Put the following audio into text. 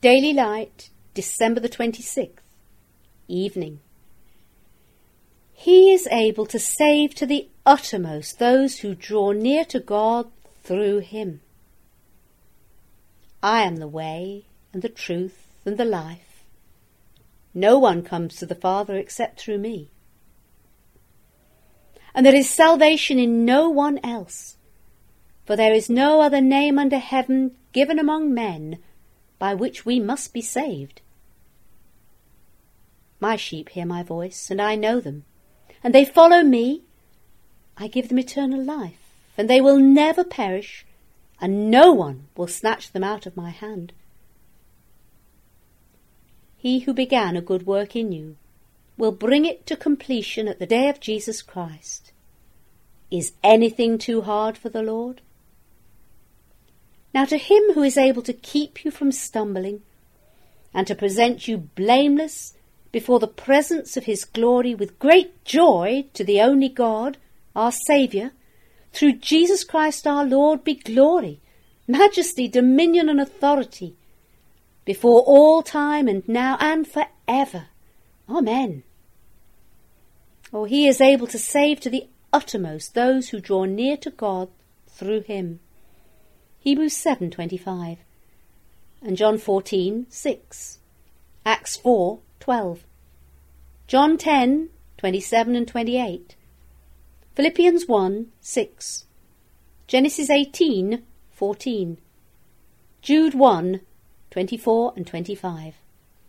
Daily Light, December the 26th, evening. He is able to save to the uttermost those who draw near to God through him. I am the way and the truth and the life. No one comes to the Father except through me. And there is salvation in no one else, for there is no other name under heaven given among men by which we must be saved. My sheep hear my voice, and I know them, and they follow me. I give them eternal life, and they will never perish, and no one will snatch them out of my hand. He who began a good work in you will bring it to completion at the day of Jesus Christ. Is anything too hard for the Lord? Now to him who is able to keep you from stumbling and to present you blameless before the presence of his glory with great joy, to the only God, our Saviour, through Jesus Christ our Lord, be glory, majesty, dominion and authority, before all time and now and for ever. Amen. Oh, he is able to save to the uttermost those who draw near to God through him. Hebrews 7:25 and John 14:6, Acts 4:12, John 10:27 and 28, Philippians 1:6, Genesis 18:14, Jude 1:24 and 25.